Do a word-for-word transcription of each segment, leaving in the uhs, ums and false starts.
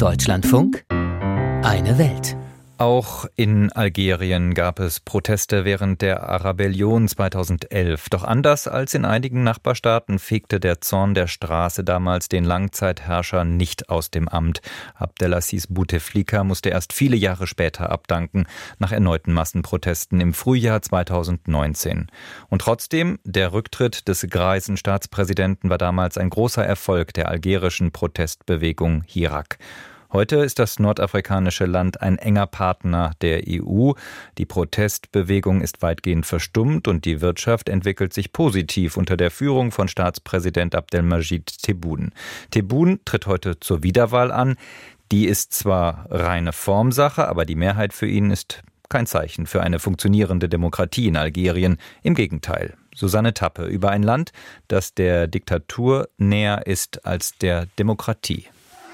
Deutschlandfunk, eine Welt. Auch in Algerien gab es Proteste während der Arabellion zweitausendelf. Doch anders als in einigen Nachbarstaaten fegte der Zorn der Straße damals den Langzeitherrscher nicht aus dem Amt. Abdelaziz Bouteflika musste erst viele Jahre später abdanken, nach erneuten Massenprotesten im Frühjahr zweitausendneunzehn. Und trotzdem, der Rücktritt des greisen Staatspräsidenten war damals ein großer Erfolg der algerischen Protestbewegung Hirak. Heute ist das nordafrikanische Land ein enger Partner der E U. Die Protestbewegung ist weitgehend verstummt und die Wirtschaft entwickelt sich positiv unter der Führung von Staatspräsident Abdelmadjid Tebboune. Tebboune tritt heute zur Wiederwahl an. Die ist zwar reine Formsache, aber die Mehrheit für ihn ist kein Zeichen für eine funktionierende Demokratie in Algerien. Im Gegenteil. Susanne Tappe über ein Land, das der Diktatur näher ist als der Demokratie.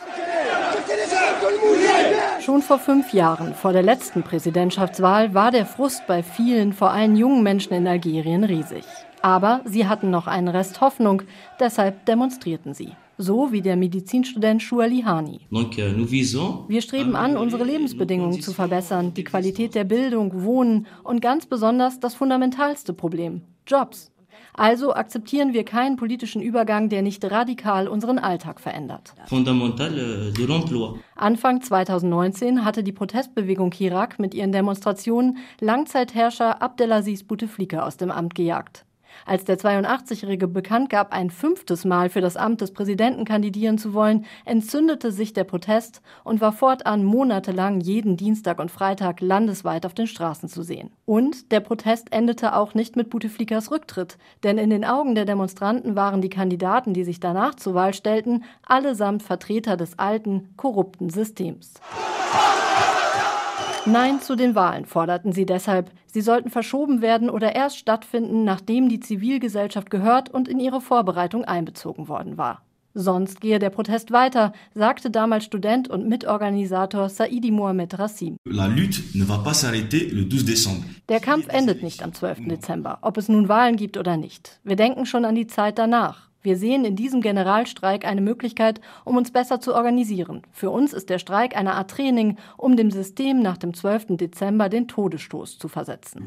Schon vor fünf Jahren, vor der letzten Präsidentschaftswahl, war der Frust bei vielen, vor allem jungen Menschen in Algerien, riesig. Aber sie hatten noch einen Rest Hoffnung, deshalb demonstrierten sie. So wie der Medizinstudent Chouali Hani. Wir streben an, unsere Lebensbedingungen zu verbessern, die Qualität der Bildung, Wohnen und ganz besonders das fundamentalste Problem, Jobs. Also akzeptieren wir keinen politischen Übergang, der nicht radikal unseren Alltag verändert. Anfang zweitausendneunzehn hatte die Protestbewegung Hirak mit ihren Demonstrationen Langzeitherrscher Abdelaziz Bouteflika aus dem Amt gejagt. Als der zweiundachtzigjährige bekannt gab, ein fünftes Mal für das Amt des Präsidenten kandidieren zu wollen, entzündete sich der Protest und war fortan monatelang jeden Dienstag und Freitag landesweit auf den Straßen zu sehen. Und der Protest endete auch nicht mit Bouteflikas Rücktritt, denn in den Augen der Demonstranten waren die Kandidaten, die sich danach zur Wahl stellten, allesamt Vertreter des alten, korrupten Systems. Nein zu den Wahlen forderten sie deshalb. Sie sollten verschoben werden oder erst stattfinden, nachdem die Zivilgesellschaft gehört und in ihre Vorbereitung einbezogen worden war. Sonst gehe der Protest weiter, sagte damals Student und Mitorganisator Saidi Mohamed Rassim. Der Kampf endet nicht am zwölften Dezember, ob es nun Wahlen gibt oder nicht. Wir denken schon an die Zeit danach. Wir sehen in diesem Generalstreik eine Möglichkeit, um uns besser zu organisieren. Für uns ist der Streik eine Art Training, um dem System nach dem zwölften Dezember den Todesstoß zu versetzen.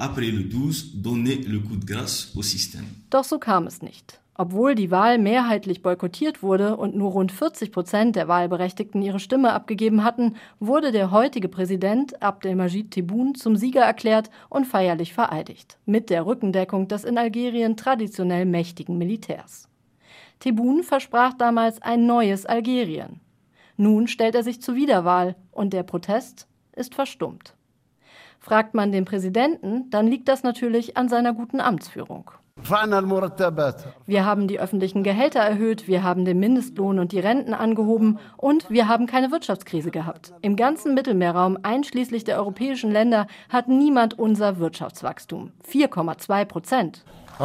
Doch so kam es nicht. Obwohl die Wahl mehrheitlich boykottiert wurde und nur rund vierzig Prozent der Wahlberechtigten ihre Stimme abgegeben hatten, wurde der heutige Präsident Abdelmadjid Tebboune zum Sieger erklärt und feierlich vereidigt. Mit der Rückendeckung des in Algerien traditionell mächtigen Militärs. Tebboune versprach damals ein neues Algerien. Nun stellt er sich zur Wiederwahl und der Protest ist verstummt. Fragt man den Präsidenten, dann liegt das natürlich an seiner guten Amtsführung. Wir haben die öffentlichen Gehälter erhöht, wir haben den Mindestlohn und die Renten angehoben und wir haben keine Wirtschaftskrise gehabt. Im ganzen Mittelmeerraum, einschließlich der europäischen Länder, hat niemand unser Wirtschaftswachstum. vier Komma zwei Prozent.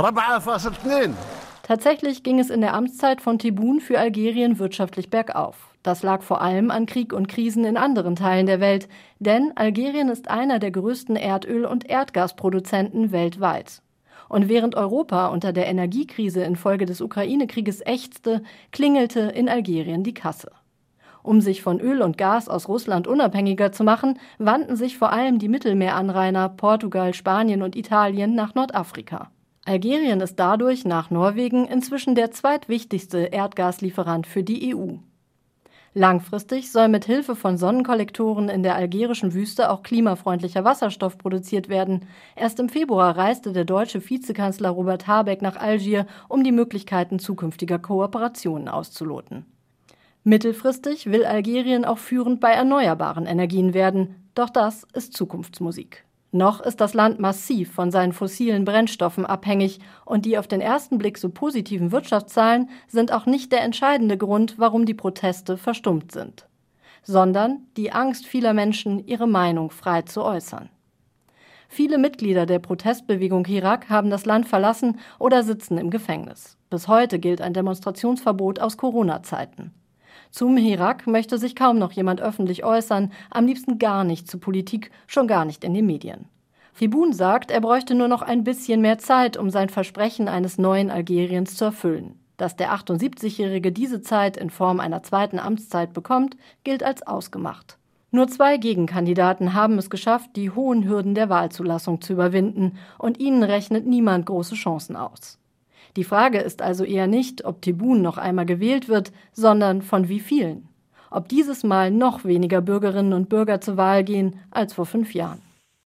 Tatsächlich ging es in der Amtszeit von Tebboune für Algerien wirtschaftlich bergauf. Das lag vor allem an Krieg und Krisen in anderen Teilen der Welt, denn Algerien ist einer der größten Erdöl- und Erdgasproduzenten weltweit. Und während Europa unter der Energiekrise infolge des Ukraine-Krieges ächzte, klingelte in Algerien die Kasse. Um sich von Öl und Gas aus Russland unabhängiger zu machen, wandten sich vor allem die Mittelmeeranrainer Portugal, Spanien und Italien nach Nordafrika. Algerien ist dadurch nach Norwegen inzwischen der zweitwichtigste Erdgaslieferant für die E U. Langfristig soll mit Hilfe von Sonnenkollektoren in der algerischen Wüste auch klimafreundlicher Wasserstoff produziert werden. Erst im Februar reiste der deutsche Vizekanzler Robert Habeck nach Algier, um die Möglichkeiten zukünftiger Kooperationen auszuloten. Mittelfristig will Algerien auch führend bei erneuerbaren Energien werden, doch das ist Zukunftsmusik. Noch ist das Land massiv von seinen fossilen Brennstoffen abhängig und die auf den ersten Blick so positiven Wirtschaftszahlen sind auch nicht der entscheidende Grund, warum die Proteste verstummt sind, sondern die Angst vieler Menschen, ihre Meinung frei zu äußern. Viele Mitglieder der Protestbewegung Hirak haben das Land verlassen oder sitzen im Gefängnis. Bis heute gilt ein Demonstrationsverbot aus Corona-Zeiten. Zum Hirak möchte sich kaum noch jemand öffentlich äußern, am liebsten gar nicht zu Politik, schon gar nicht in den Medien. Tebboune sagt, er bräuchte nur noch ein bisschen mehr Zeit, um sein Versprechen eines neuen Algeriens zu erfüllen. Dass der achtundsiebzigjährige diese Zeit in Form einer zweiten Amtszeit bekommt, gilt als ausgemacht. Nur zwei Gegenkandidaten haben es geschafft, die hohen Hürden der Wahlzulassung zu überwinden, und ihnen rechnet niemand große Chancen aus. Die Frage ist also eher nicht, ob Tebboune noch einmal gewählt wird, sondern von wie vielen. Ob dieses Mal noch weniger Bürgerinnen und Bürger zur Wahl gehen als vor fünf Jahren.